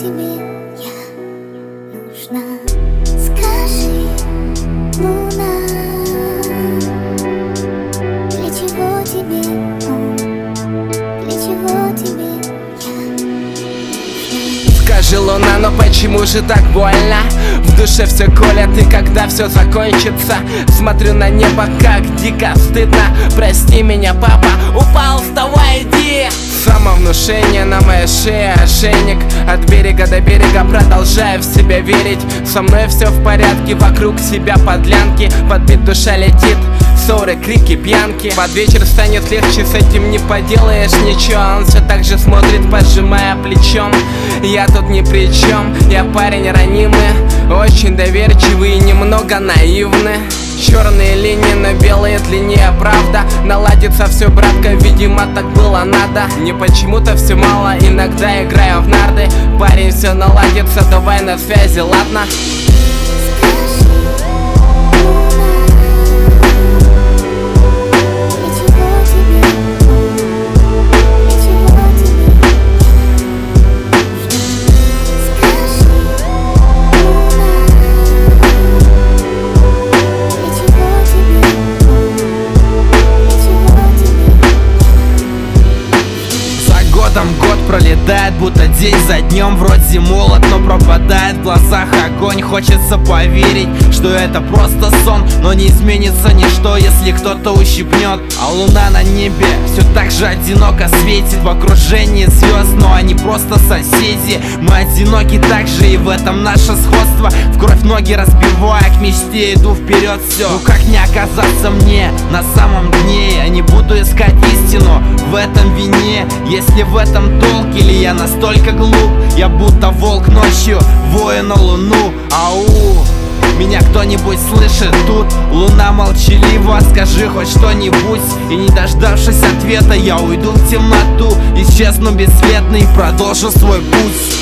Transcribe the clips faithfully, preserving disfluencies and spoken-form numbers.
тебе я нужна? Скажи, луна, для чего тебе он? Для чего тебе я нужна? Скажи, луна, но почему же так больно? В душе все колет, и когда все закончится, смотрю на небо, как дико стыдно. Прости меня, папа, упал, вставай, иди. Самовнушение на моей шее, ошейник. От берега до берега продолжаю в себя верить. Со мной все в порядке, вокруг себя подлянки. Подбит, душа летит, ссоры, крики, пьянки. Под вечер станет легче, с этим не поделаешь ничего. Он все так же смотрит, поджимая плечом. Я тут ни при чем, я парень ранимый, очень доверчивый и немного наивный. Черные линии, но белые длиннее, правда. Наладится все, братка, видимо, так было надо. Мне почему-то все мало, иногда играю в нарды. Парень, все наладится, давай на связи, ладно? Там год пролетает, будто день за днем. Вроде молод, но пропадает в глазах огонь. Хочется поверить, что это просто сон, но не изменится ничто, если кто-то ущипнет. А луна на небе все так же одиноко светит в окружении звезд, но они просто соседи. Мы одиноки так же, и в этом наше сходство. В кровь ноги разбивая, к мечте иду вперед, все. Ну как не оказаться мне на самом дне? Я не буду искать истину в этом вине, если в этом долг, или я настолько глуп? Я будто волк ночью, вою на луну. Ау, меня кто-нибудь слышит тут? Луна молчалива, скажи хоть что-нибудь. И не дождавшись ответа, я уйду в темноту, исчезну бесследно и продолжу свой путь.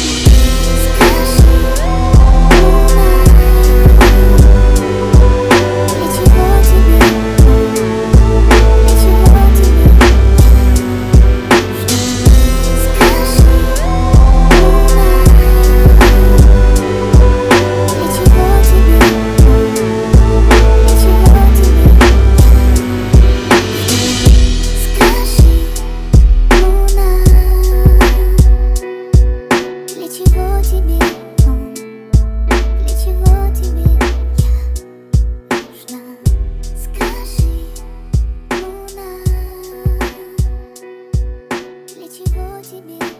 Для чего тебе?